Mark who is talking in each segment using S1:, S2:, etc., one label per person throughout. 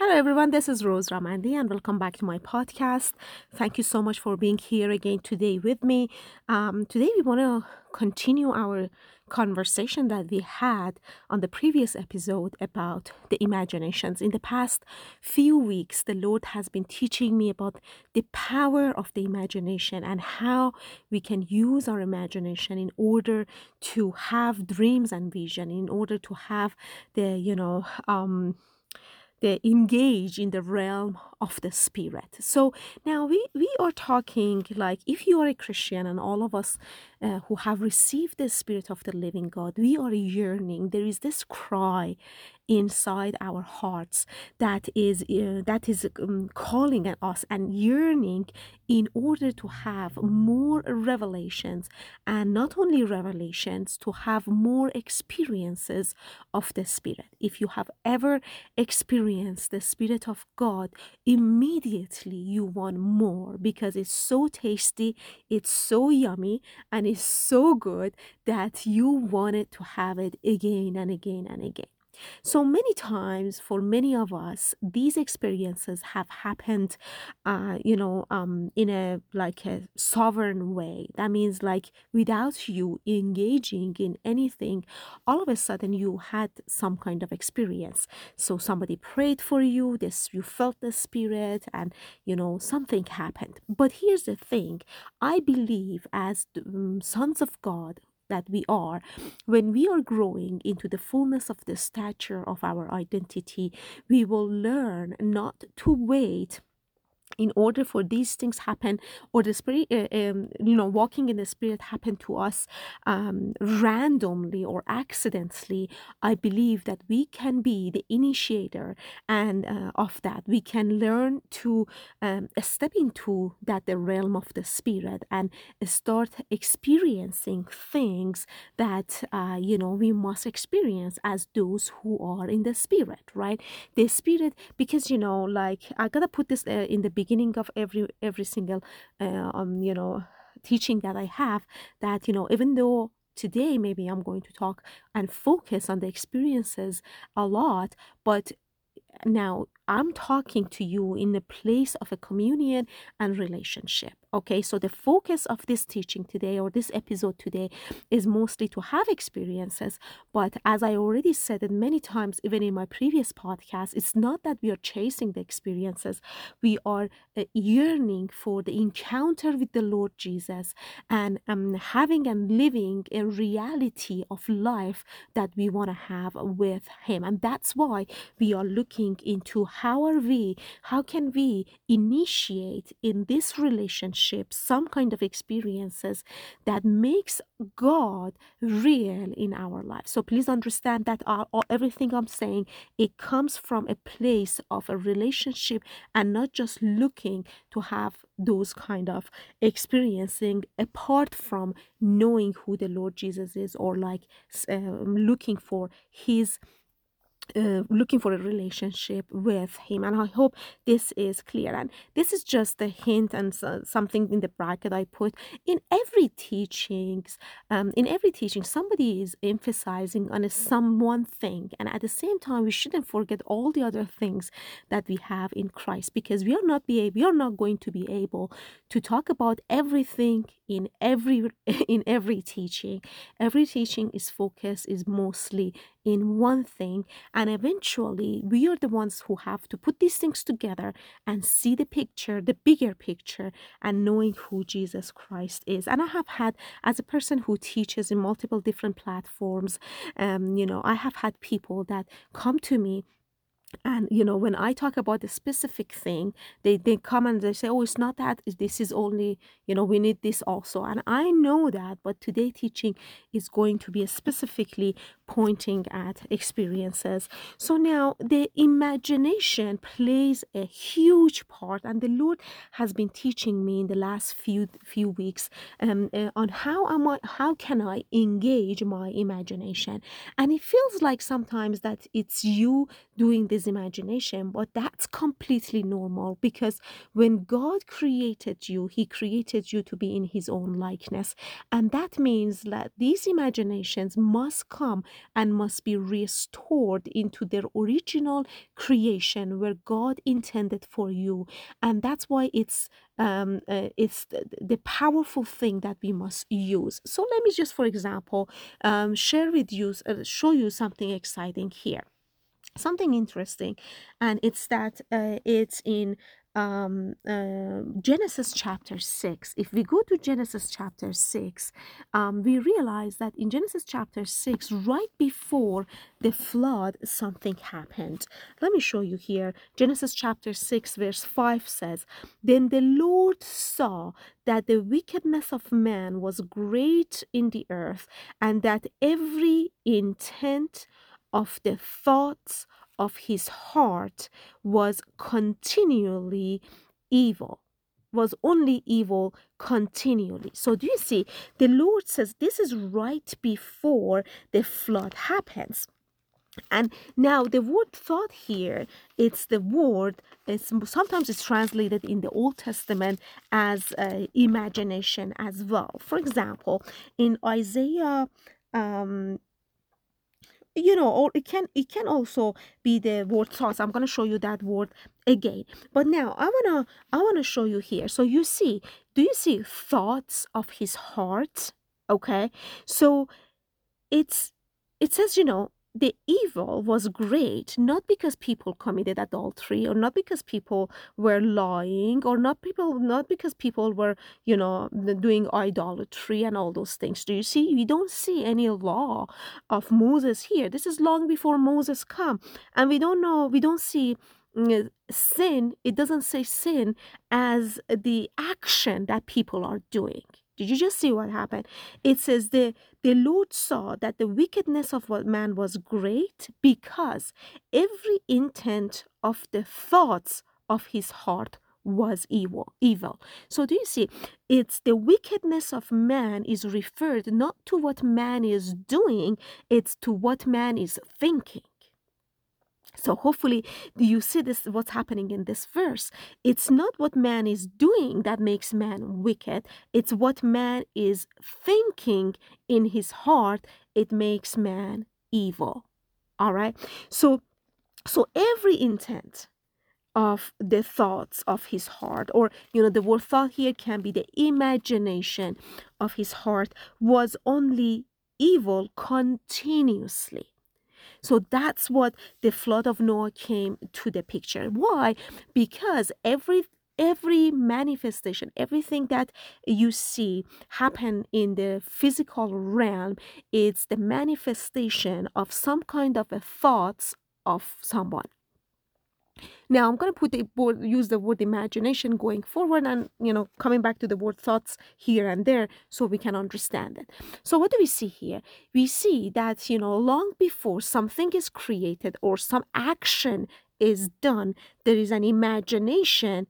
S1: Hello, everyone. This is Rose Ramandi, and welcome back to my podcast. Thank you so much for being here again today with me. Today, we want to continue our conversation that we had on the previous episode about the imaginations. In the past few weeks, the Lord has been teaching me about the power of the imagination and how we can use our imagination in order to have dreams and vision, in order to have the, they engage in the realm of the spirit. So now we are talking like if you are a Christian and all of us who have received the spirit of the living God, we are yearning. There is this cry inside our hearts that is calling at us and yearning in order to have more revelations, and not only revelations, to have more experiences of the spirit. If you have ever experienced the spirit of God, immediately you want more because it's so tasty, it's so yummy, and it's so good that you wanted to have it again and again and again. So many times, for many of us, these experiences have happened, in a like a sovereign way. That means like without you engaging in anything, all of a sudden you had some kind of experience. So somebody prayed for you, this you felt the spirit, and something happened. But here's the thing: I believe as sons of God that we are, when we are growing into the fullness of the stature of our identity, we will learn not to wait in order for these things happen, or the spirit walking in the spirit happen to us randomly or accidentally. I believe that we can be the initiator and of that. We can learn to step into that the realm of the spirit and start experiencing things that we must experience as those who are in the spirit, right? The spirit, because like I gotta put this in the beginning of every single teaching that I have, that even though today maybe I'm going to talk and focus on the experiences a lot, but now I'm talking to you in the place of a communion and relationship. Okay, so the focus of this teaching today, or this episode today, is mostly to have experiences. But as I already said it many times, even in my previous podcast, it's not that we are chasing the experiences. We are yearning for the encounter with the Lord Jesus, and having and living a reality of life that we want to have with Him. And that's why we are looking into how can we initiate in this relationship some kind of experiences that makes God real in our lives. So please understand that everything I'm saying, it comes from a place of a relationship and not just looking to have those kind of experiencing apart from knowing who the Lord Jesus is, or like looking for his looking for a relationship with him. And I hope this is clear, and this is just a hint and something in the bracket I put in every teachings. In every teaching, somebody is emphasizing on a some one thing, and at the same time we shouldn't forget all the other things that we have in Christ, because we are not going to be able to talk about everything in every in every teaching. Every teaching is focused is mostly in one thing, and eventually we are the ones who have to put these things together and see the picture, the bigger picture, and knowing who Jesus Christ is. And I have had, as a person who teaches in multiple different platforms, I have had people that come to me, and when I talk about a specific thing, they come and they say, oh, it's not that, this is only, we need this also. And I know that, but today teaching is going to be specifically pointing at experiences. So now the imagination plays a huge part, and the Lord has been teaching me in the last few weeks on how can I engage my imagination. And it feels like sometimes that it's you doing this his imagination, but that's completely normal because when God created you, he created you to be in his own likeness. And that means that these imaginations must come and must be restored into their original creation where God intended for you. And that's why it's the powerful thing that we must use. So let me just, for example, share with you, show you something exciting here, something interesting, and it's that it's in Genesis chapter 6. If we go to Genesis chapter 6, we realize that in Genesis chapter 6, right before the flood, something happened. Let me show you here. Genesis chapter 6, verse 5 says, Then the Lord saw that the wickedness of man was great in the earth, and that every intent of the thoughts of his heart was continually evil, was only evil continually. So do you see, the Lord says this is right before the flood happens. And now the word thought here, it's the word, it's sometimes it's translated in the Old Testament as imagination as well. For example, in Isaiah, um, or it can also be the word thoughts. I'm going to show you that word again, but now I want to show you here. So you see, do you see thoughts of his heart? Okay, so it's it says, the evil was great, not because people committed adultery, or not because people were lying, or not because people were, doing idolatry and all those things. Do you see? We don't see any law of Moses here. This is long before Moses come, and we don't see sin. It doesn't say sin as the action that people are doing. Did you just see what happened? It says the Lord saw that the wickedness of what man was great, because every intent of the thoughts of his heart was evil. So do you see, it's the wickedness of man is referred not to what man is doing, it's to what man is thinking. So hopefully you see this, what's happening in this verse. It's not what man is doing that makes man wicked. It's what man is thinking in his heart. It makes man evil. All right. So every intent of the thoughts of his heart, or the word thought here can be the imagination of his heart, was only evil continuously. So that's what the flood of Noah came to the picture. Why? Because every manifestation, everything that you see happen in the physical realm, it's the manifestation of some kind of a thoughts of someone. Now I'm going to use the word imagination going forward, and coming back to the word thoughts here and there so we can understand it. So what do we see here? We see that long before something is created or some action is done, there is an imagination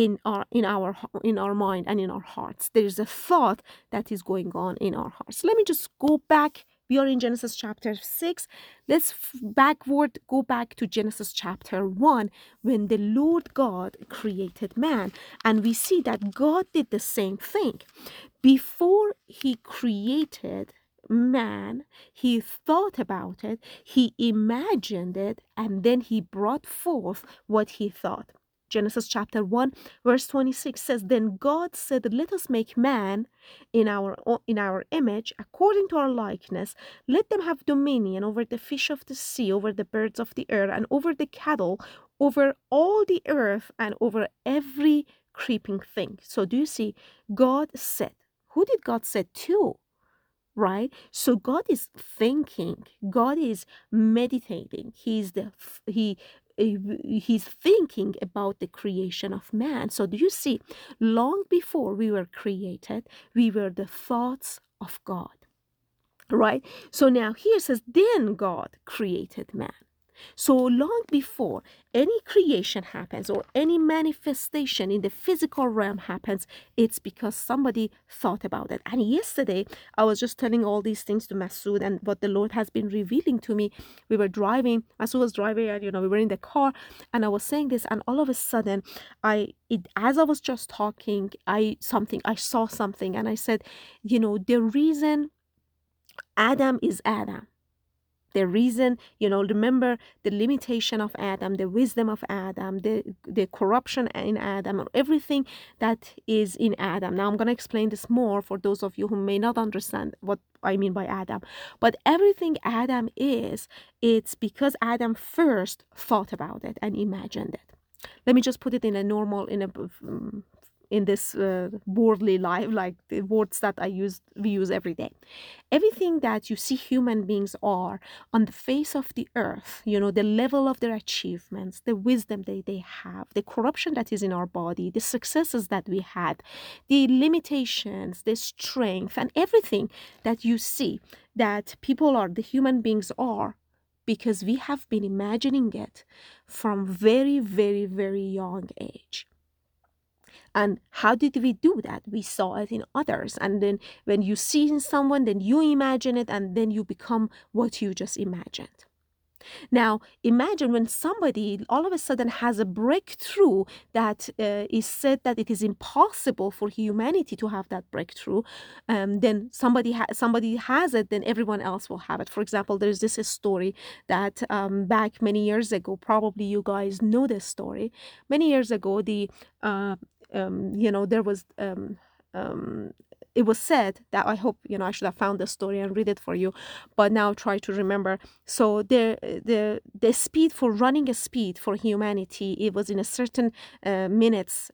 S1: in our mind and in our hearts. There is a thought that is going on in our hearts. Let me just go back. We are in Genesis chapter 6. Let's go back to Genesis chapter 1, when the Lord God created man. And we see that God did the same thing. Before he created man, he thought about it, he imagined it, and then he brought forth what he thought. Genesis chapter 1, verse 26 says, Then God said, Let us make man in our image, according to our likeness. Let them have dominion over the fish of the sea, over the birds of the air, and over the cattle, over all the earth, and over every creeping thing. So do you see? God said. Who did God say to? Right? So God is thinking. God is meditating. He's thinking about the creation of man. So do you see? Long before we were created, we were the thoughts of God. Right? So now here it says, then God created man. So long before any creation happens or any manifestation in the physical realm happens, it's because somebody thought about it. And yesterday, I was just telling all these things to Masood and what the Lord has been revealing to me. We were driving, Masood was driving, and we were in the car, and I was saying this, and all of a sudden, as I was just talking, I saw something, and I said, the reason Adam is Adam, the reason, remember the limitation of Adam, the wisdom of Adam, the corruption in Adam, or everything that is in Adam. Now I'm going to explain this more for those of you who may not understand what I mean by Adam. But everything Adam is, it's because Adam first thought about it and imagined it. Let me just put it in a normal, in this worldly life, like the words that we use every day. Everything that you see human beings are on the face of the earth, the level of their achievements, the wisdom they have, the corruption that is in our body, the successes that we had, the limitations, the strength, and everything that you see that the human beings are, because we have been imagining it from very, very, very young age. And how did we do that? We saw it in others. And then when you see in someone, then you imagine it, and then you become what you just imagined. Now, imagine when somebody all of a sudden has a breakthrough that is said that it is impossible for humanity to have that breakthrough. Then somebody has it, then everyone else will have it. For example, there's this story that back many years ago, probably you guys know this story. Many years ago, there was it was said that, I hope I should have found the story and read it for you, but now try to remember. So the speed for running a speed for humanity, it was in a certain minutes,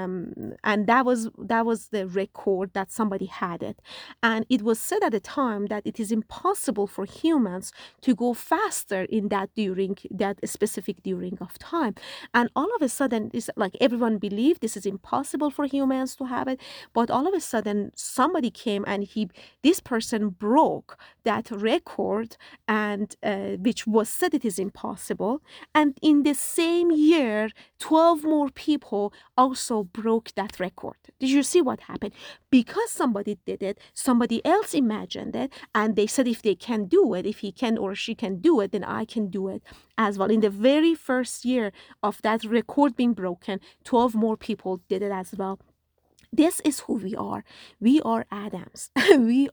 S1: and that was the record that somebody had it. And it was said at the time that it is impossible for humans to go faster in that during that specific during of time. And all of a sudden, it's like everyone believed this is impossible for humans to have it. But all of a sudden, somebody came and this person broke that record, and which was said it is impossible. And in the same year, 12 more people also broke that record. Did you see what happened? Because somebody did it, somebody else imagined it, and they said if they can do it, if he can or she can do it, then I can do it as well. In the very first year of that record being broken, 12 more people did it as well. This is who we are. We are Adams. we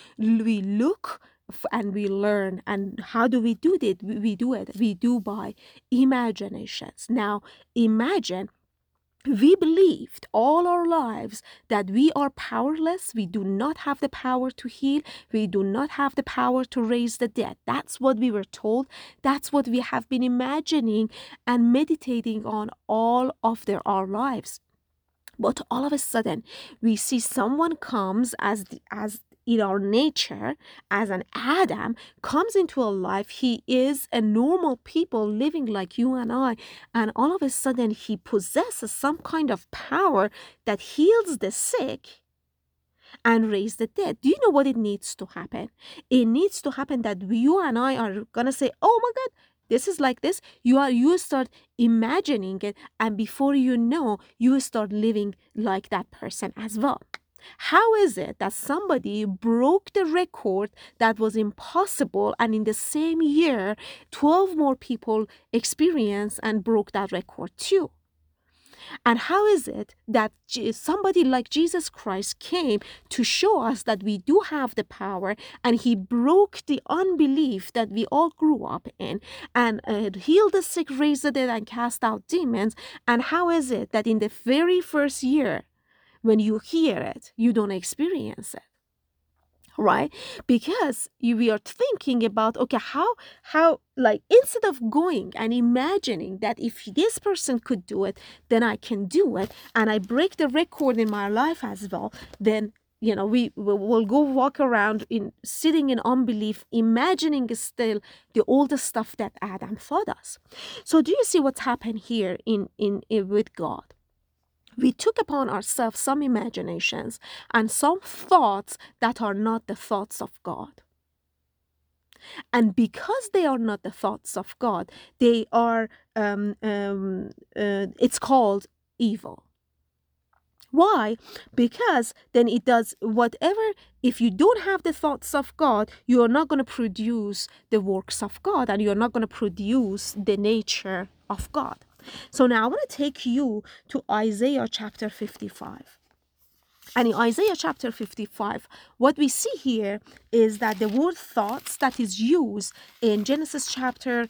S1: look and we learn. And how do we do it? We do it. We do by imaginations. Now, imagine we believed all our lives that we are powerless. We do not have the power to heal. We do not have the power to raise the dead. That's what we were told. That's what we have been imagining and meditating on all of our lives. But all of a sudden, we see someone comes as in our nature, as an Adam, comes into a life. He is a normal people living like you and I. And all of a sudden, he possesses some kind of power that heals the sick and raise the dead. Do you know what it needs to happen? It needs to happen that you and I are going to say, oh my God, this is like this. You start imagining it, and before you know, you start living like that person as well. How is it that somebody broke the record that was impossible, and in the same year, 12 more people experienced and broke that record too? And how is it that somebody like Jesus Christ came to show us that we do have the power, and he broke the unbelief that we all grew up in, and healed the sick, raised the dead, and cast out demons? And how is it that in the very first year, when you hear it, you don't experience it? Right? Because we are thinking about, okay, how like, instead of going and imagining that if this person could do it, then I can do it, and I break the record in my life as well, then we will go walk around sitting in unbelief, imagining still the older stuff that Adam taught us. So do you see what's happened here in with God? We took upon ourselves some imaginations and some thoughts that are not the thoughts of God. And because they are not the thoughts of God, they are, it's called evil. Why? Because then it does whatever, if you don't have the thoughts of God, you are not going to produce the works of God, and you're not going to produce the nature of God. So now I want to take you to Isaiah chapter 55. And in Isaiah chapter 55, what we see here is that the word thoughts that is used in Genesis chapter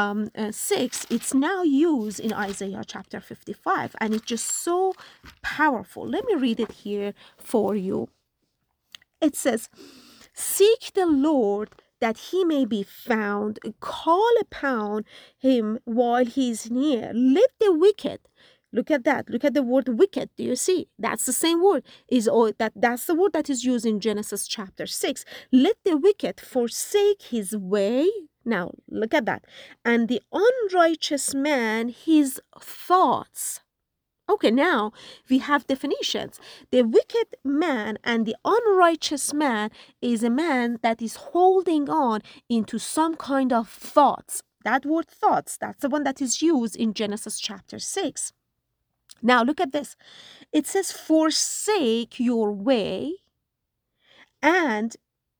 S1: 6, it's now used in Isaiah chapter 55. And it's just so powerful. Let me read it here for you. It says, "Seek the Lord that he may be found, call upon him while he is near. Let the wicked," look at that, look at the word wicked. Do you see? That's the same word. That's the word that is used in Genesis chapter 6. "Let the wicked forsake his way." Now, look at that. "And the unrighteous man his thoughts." Okay, now we have definitions. The wicked man and the unrighteous man is a man that is holding on into some kind of thoughts. That word thoughts, that's the one that is used in Genesis chapter 6. Now look at this. It says, "Forsake your way and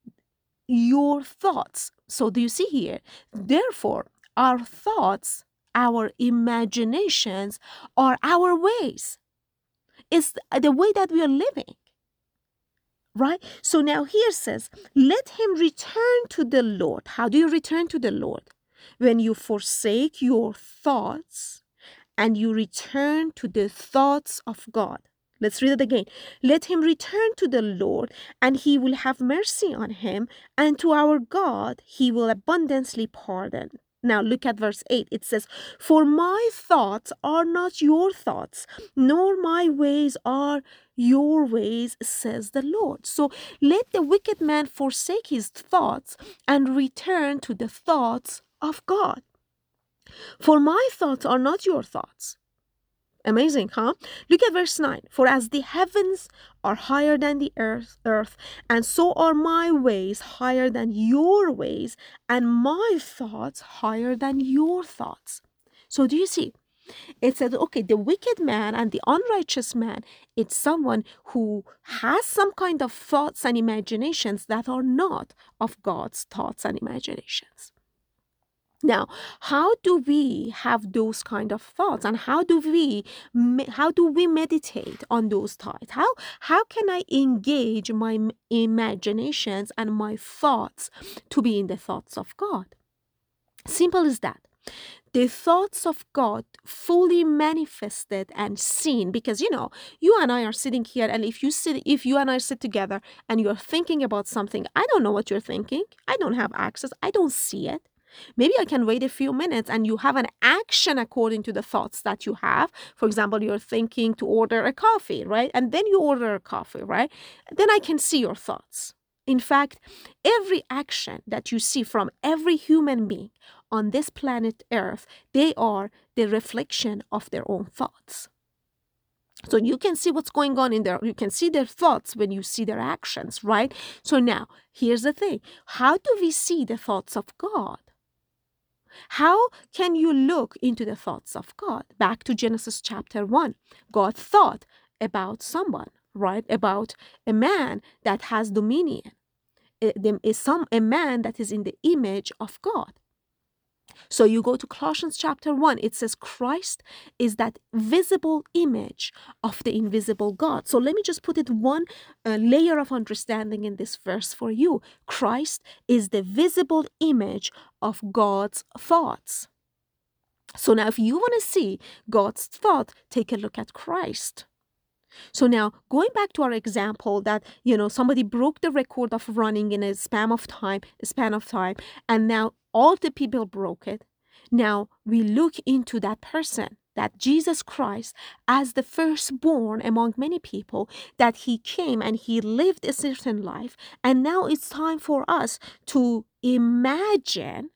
S1: your thoughts." So do you see here? Therefore, our thoughts, our imaginations are our ways. It's the way that we are living, right? So now here says, "Let him return to the Lord." How do you return to the Lord? When you forsake your thoughts and you return to the thoughts of God. Let's read it again. "Let him return to the Lord, and he will have mercy on him, and to our God he will abundantly pardon." Now look at verse 8. It says, "For my thoughts are not your thoughts, nor my ways are your ways, says the Lord." So let the wicked man forsake his thoughts and return to the thoughts of God. "For my thoughts are not your thoughts." Amazing, huh? Look at verse 9. "For as the heavens are higher than the earth, and so are my ways higher than your ways, and my thoughts higher than your thoughts." So do you see? It said, okay, the wicked man and the unrighteous man, it's someone who has some kind of thoughts and imaginations that are not of God's thoughts and imaginations. Now, how do we have those kind of thoughts, and how do we meditate on those thoughts? How can I engage my imaginations and my thoughts to be in the thoughts of God? Simple as that. The thoughts of God fully manifested and seen, because you and I are sitting here, and if you and I sit together and you're thinking about something, I don't know what you're thinking. I don't have access. I don't see it. Maybe I can wait a few minutes and you have an action according to the thoughts that you have. For example, you're thinking to order a coffee, right? And then you order a coffee, right? Then I can see your thoughts. In fact, every action that you see from every human being on this planet Earth, they are the reflection of their own thoughts. So you can see what's going on in there. You can see their thoughts when you see their actions, right? So now, here's the thing. How do we see the thoughts of God? How can you look into the thoughts of God? Back to Genesis chapter 1. God thought about someone, right? About a man that has dominion. A man that is in the image of God. So you go to Colossians chapter 1, it says Christ is that visible image of the invisible God. So let me just put it one layer of understanding in this verse for you. Christ is the visible image of God's thoughts. So now if you want to see God's thought, take a look at Christ. So now, going back to our example that, somebody broke the record of running in a span of time, and now all the people broke it. Now we look into that person, that Jesus Christ, as the firstborn among many people, that he came and he lived a certain life. And now it's time for us to imagine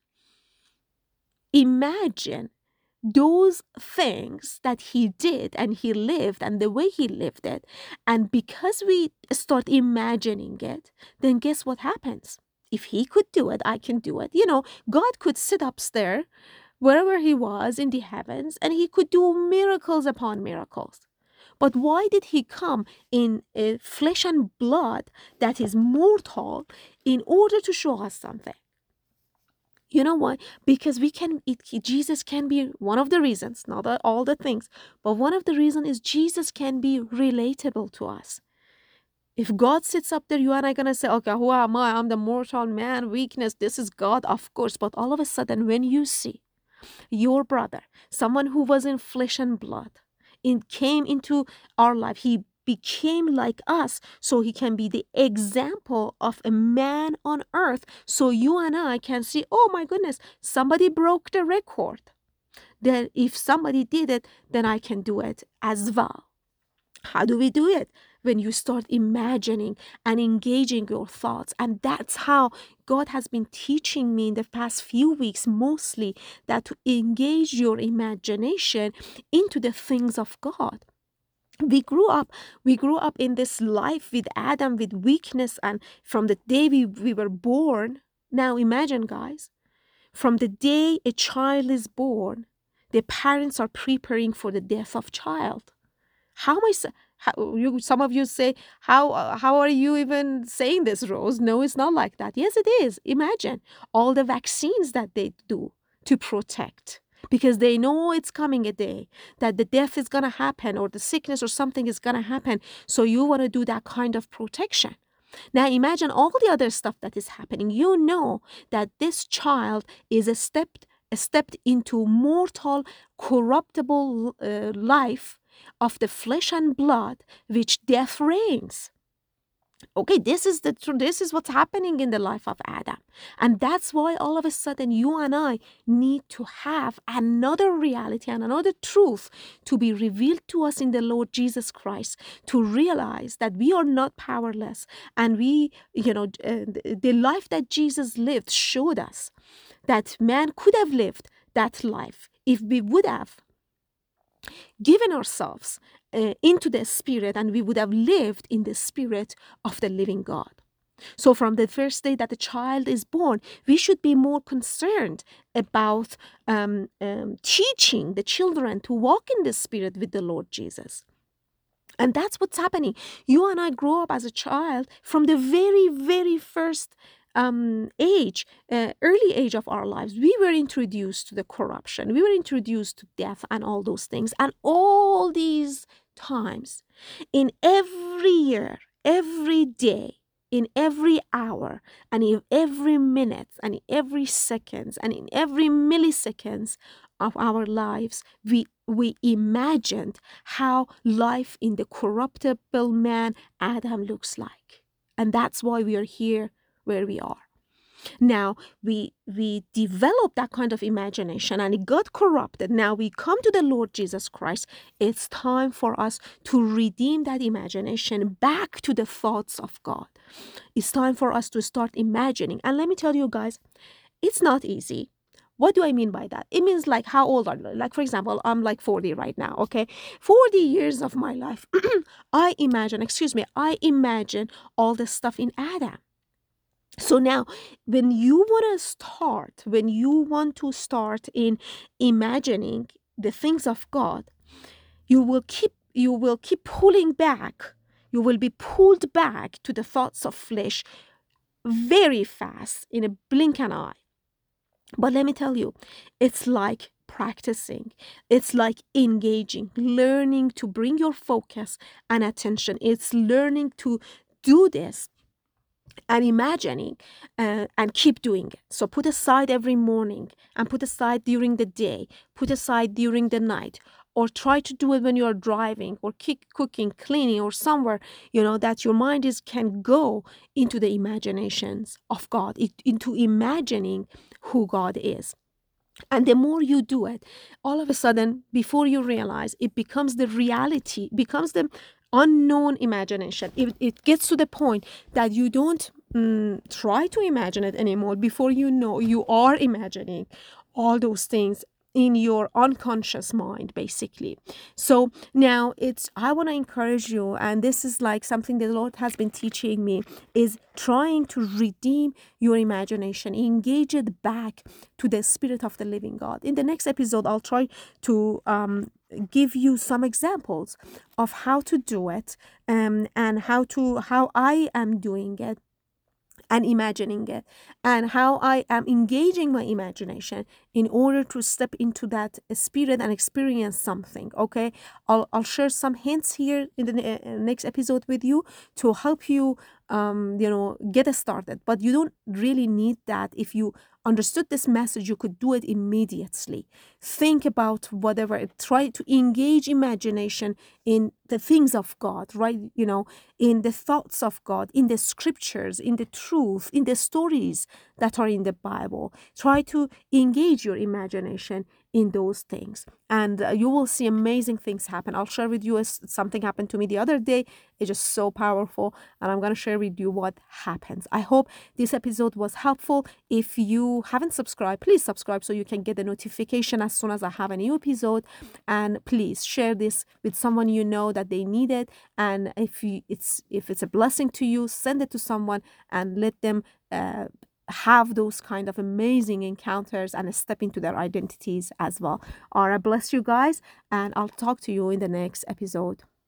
S1: those things that he did and he lived and the way he lived it. And because we start imagining it, then guess what happens? If he could do it, I can do it. God could sit upstairs wherever he was in the heavens, and he could do miracles upon miracles. But why did he come in flesh and blood that is mortal in order to show us something? You know why? Because Jesus can be one of the reasons, not all the things, but one of the reasons is Jesus can be relatable to us. If God sits up there, you and I gonna say, okay, who am I? I'm the mortal man, weakness. This is God, of course. But all of a sudden, when you see your brother, someone who was in flesh and blood, came into our life, he became like us, so he can be the example of a man on earth. So you and I can see, oh my goodness, somebody broke the record. Then if somebody did it, then I can do it as well. How do we do it? When you start imagining and engaging your thoughts. And that's how God has been teaching me in the past few weeks, mostly, that to engage your imagination into the things of God. We grew up in this life with Adam, with weakness, and from the day we were born. Now imagine, guys, from the day a child is born, the parents are preparing for the death of child. How am I? Some of you say, how are you even saying this, Rose? No, it's not like that. Yes, it is. Imagine all the vaccines that they do to protect, because they know it's coming a day that the death is gonna happen, or the sickness or something is gonna happen. So you want to do that kind of protection. Now imagine all the other stuff that is happening. You know that this child is stepped into mortal, corruptible life of the flesh and blood, which death reigns. Okay, this is what's happening in the life of Adam. And that's why all of a sudden you and I need to have another reality and another truth to be revealed to us in the Lord Jesus Christ, to realize that we are not powerless. And the life that Jesus lived showed us that man could have lived that life if we would have given ourselves into the Spirit, and we would have lived in the Spirit of the living God. So from the first day that the child is born, we should be more concerned about teaching the children to walk in the Spirit with the Lord Jesus. And that's what's happening. You and I grow up as a child from the very, very first early age of our lives. We were introduced to the corruption. We were introduced to death and all those things. And all these times, in every year, every day, in every hour, and in every minute, and in every seconds, and in every milliseconds of our lives, we imagined how life in the corruptible man Adam looks like. And that's why we are here where we are. Now, we develop that kind of imagination, and it got corrupted. Now we come to the Lord Jesus Christ. It's time for us to redeem that imagination back to the thoughts of God. It's time for us to start imagining. And let me tell you guys, it's not easy. What do I mean by that? It means, like, how old are you? Like, for example, I'm like 40 right now, okay? 40 years of my life, I imagine all the stuff in Adam. So now, when you want to start in imagining the things of God, you will keep pulling back. You will be pulled back to the thoughts of flesh very fast, in a blink an eye. But let me tell you, it's like practicing. It's like engaging, learning to bring your focus and attention. It's learning to do this and imagining and keep doing it. So put aside every morning, and put aside during the day, put aside during the night, or try to do it when you are driving or cooking, cleaning, or somewhere, that your mind can go into the imaginations of God, into imagining who God is. And the more you do it, all of a sudden, before you realize, it becomes the reality, becomes the unknown imagination. It gets to the point that you don't try to imagine it anymore. Before you know, you are imagining all those things in your unconscious mind, basically. So now it's, I want to encourage you, and this is like something the Lord has been teaching me, is trying to redeem your imagination, engage it back to the Spirit of the living God. In the next episode, I'll try to give you some examples of how to do it, and how I am doing it and imagining it, and how I am engaging my imagination in order to step into that spirit and experience something. Okay, I'll share some hints here in the next episode with you to help you, get started. But you don't really need that. If you understood this message, you could do it immediately. Think about whatever, try to engage imagination in the things of God, right? In the thoughts of God, in the scriptures, in the truth, in the stories that are in the Bible. Try to engage your imagination in those things, and you will see amazing things happen. I'll share with you something happened to me the other day. It's just so powerful, and I'm going to share with you what happens. I hope this episode was helpful. If you haven't subscribed, please subscribe so you can get the notification as soon as I have a new episode. And please share this with someone you know that they need it. And if it's a blessing to you, send it to someone and let them have those kind of amazing encounters and step into their identities as well. All right, bless you guys, and I'll talk to you in the next episode.